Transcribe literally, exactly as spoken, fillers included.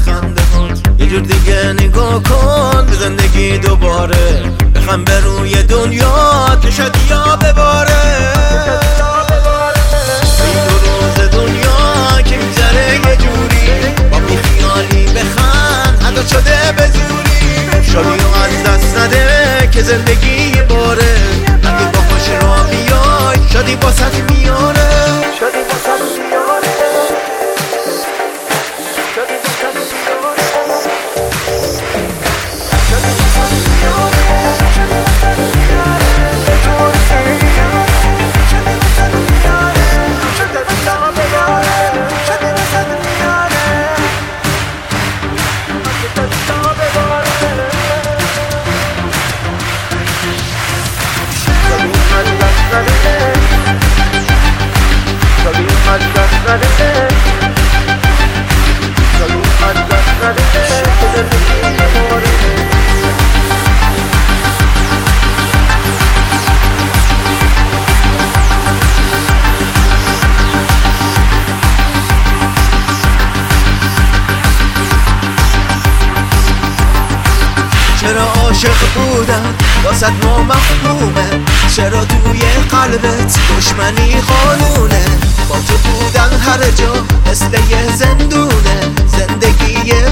خنده هات یه جور دیگه نگاه کن به زندگی دوباره، بخم به روی دنیا که شدیا بباره. این دو روز دنیا که میگذره یه جوری، با بیخیالی بخند حتی شده به زوری. شادی رو از دست نده که زندگی یه باره، اگه با خوش را بیای شادی با ست میاره. شادی با ست میاره. شادی با ست میاره. شادی با ست میاره. چرا عاشق بودم واسه ما مفهومه، چرا توی قلبت دشمنی قانونه، با تو بودن هر جا مثل یه زندونه، زندگی